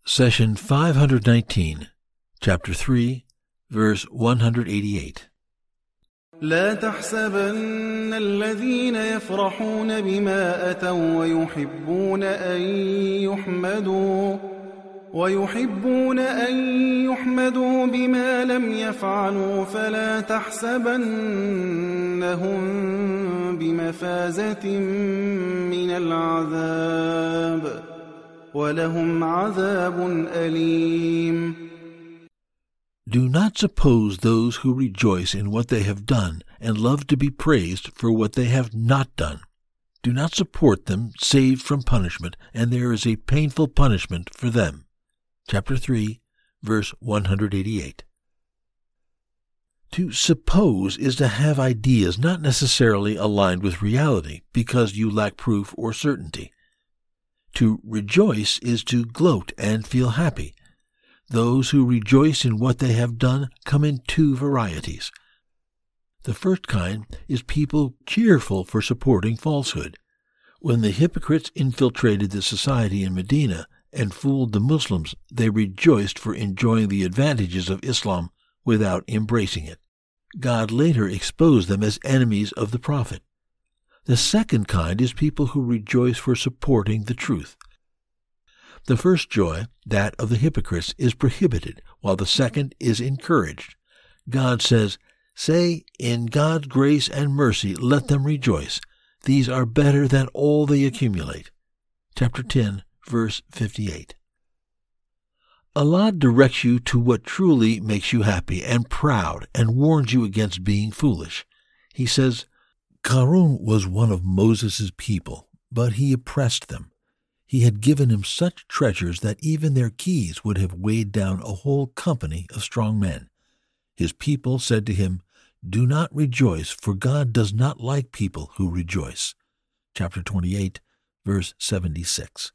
Session 519, Chapter 3, verse 188. لا تحسبن الذين يفرحون بما أتوا ويحبون أن يحمدوا بما لم يفعلوا فلا تحسبنهم بمفازة من العذاب ولهم عذاب أليم. Do not suppose those who rejoice in what they have done and love to be praised for what they have not done. Do not support them saved from punishment, and there is a painful punishment for them. Chapter 3, verse 188. To suppose is to have ideas not necessarily aligned with reality because you lack proof or certainty. To rejoice is to gloat and feel happy. Those who rejoice in what they have done come in two varieties. The first kind is people cheerful for supporting falsehood. When the hypocrites infiltrated the society in Medina and fooled the Muslims, they rejoiced for enjoying the advantages of Islam without embracing it. God later exposed them as enemies of the Prophet. The second kind is people who rejoice for supporting the truth. The first joy, that of the hypocrites, is prohibited, while the second is encouraged. God says, "Say, in God's grace and mercy let them rejoice. These are better than all they accumulate." Chapter 10, verse 58. Allah directs you to what truly makes you happy and proud and warns you against being foolish. He says, Qarun was one of Moses' people, but he oppressed them. He had given him such treasures that even their keys would have weighed down a whole company of strong men. His people said to him, "Do not rejoice, for God does not like people who rejoice." Chapter 28, verse 76.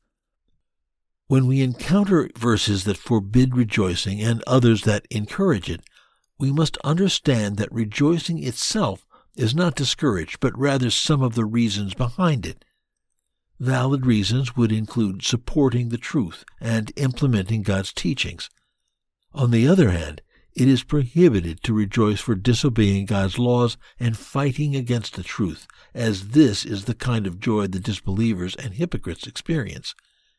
When we encounter verses that forbid rejoicing and others that encourage it, we must understand that rejoicing itself is not discouraged, but rather some of the reasons behind it. Valid reasons would include supporting the truth and implementing God's teachings. On the other hand, it is prohibited to rejoice for disobeying God's laws and fighting against the truth, as this is the kind of joy the disbelievers and hypocrites experience.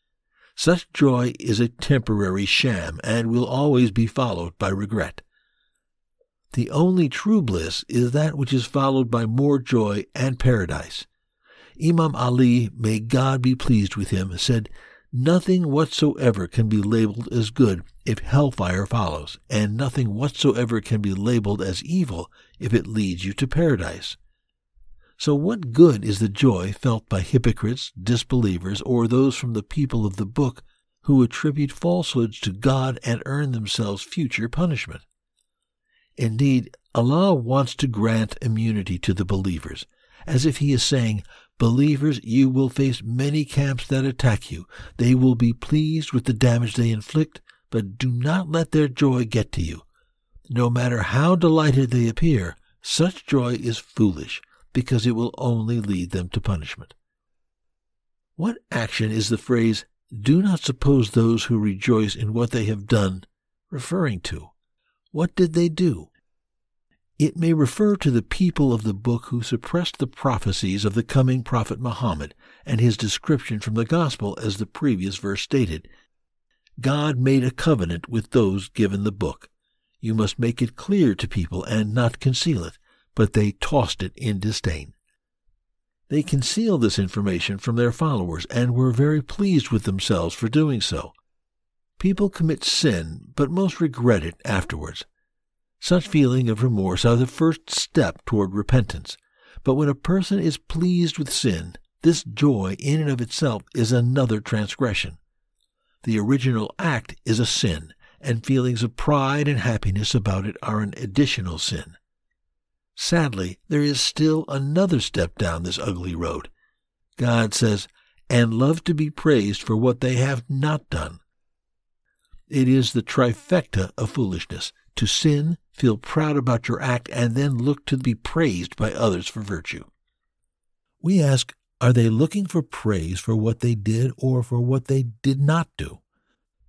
Such joy is a temporary sham and will always be followed by regret. The only true bliss is that which is followed by more joy and paradise. Imam Ali, may God be pleased with him, said, "Nothing whatsoever can be labeled as good if hellfire follows, and nothing whatsoever can be labeled as evil if it leads you to paradise." So what good is the joy felt by hypocrites, disbelievers, or those from the people of the book who attribute falsehoods to God and earn themselves future punishment? Indeed, Allah wants to grant immunity to the believers, as if He is saying, "Believers, you will face many camps that attack you. They will be pleased with the damage they inflict, but do not let their joy get to you. No matter how delighted they appear, such joy is foolish, because it will only lead them to punishment." What action is the phrase, "Do not suppose those who rejoice in what they have done," referring to? What did they do? It may refer to the people of the book who suppressed the prophecies of the coming prophet Muhammad and his description from the gospel, as the previous verse stated. God made a covenant with those given the book. You must make it clear to people and not conceal it, but they tossed it in disdain. They concealed this information from their followers and were very pleased with themselves for doing so. People commit sin, but most regret it afterwards. Such feeling of remorse are the first step toward repentance. But when a person is pleased with sin, this joy in and of itself is another transgression. The original act is a sin, and feelings of pride and happiness about it are an additional sin. Sadly, there is still another step down this ugly road. God says, "And love to be praised for what they have not done." It is the trifecta of foolishness: to sin, feel proud about your act, and then look to be praised by others for virtue. We ask, are they looking for praise for what they did or for what they did not do?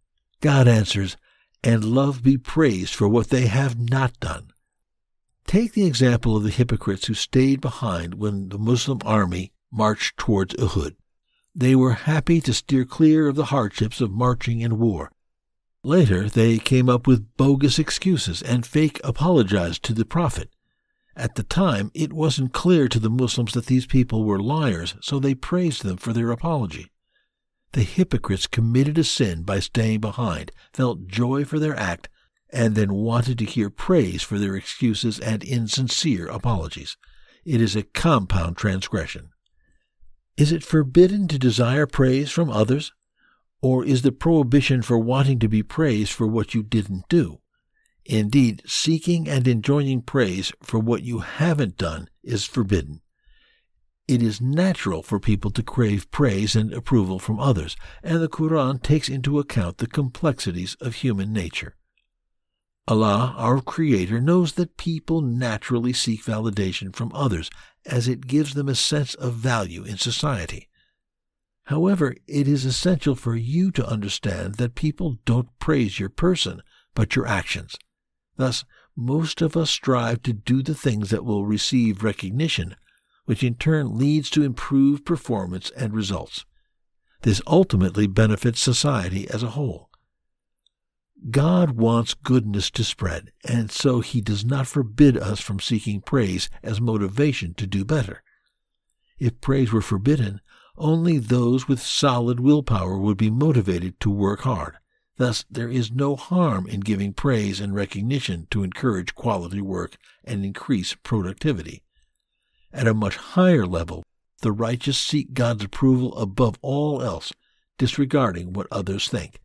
God answers, "And love be praised for what they have not done." Take the example of the hypocrites who stayed behind when the Muslim army marched towards Uhud. They were happy to steer clear of the hardships of marching in war. Later, they came up with bogus excuses and fake apologized to the Prophet. At the time, it wasn't clear to the Muslims that these people were liars, so they praised them for their apology. The hypocrites committed a sin by staying behind, felt joy for their act, and then wanted to hear praise for their excuses and insincere apologies. It is a compound transgression. Is it forbidden to desire praise from others? Or is the prohibition for wanting to be praised for what you didn't do? Indeed, seeking and enjoying praise for what you haven't done is forbidden. It is natural for people to crave praise and approval from others, and the Quran takes into account the complexities of human nature. Allah, our Creator, knows that people naturally seek validation from others, as it gives them a sense of value in society. However, it is essential for you to understand that people don't praise your person, but your actions. Thus, most of us strive to do the things that will receive recognition, which in turn leads to improved performance and results. This ultimately benefits society as a whole. God wants goodness to spread, and so He does not forbid us from seeking praise as motivation to do better. If praise were forbidden, only those with solid willpower would be motivated to work hard. Thus, there is no harm in giving praise and recognition to encourage quality work and increase productivity. At a much higher level, the righteous seek God's approval above all else, disregarding what others think.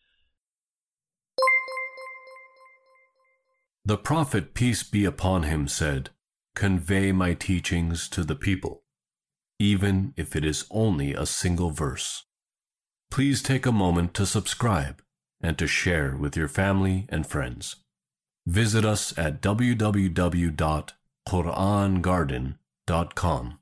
The Prophet, peace be upon him, said, "Convey my teachings to the people, even if it is only a single verse." Please take a moment to subscribe and to share with your family and friends. Visit us at www.qurangarden.com.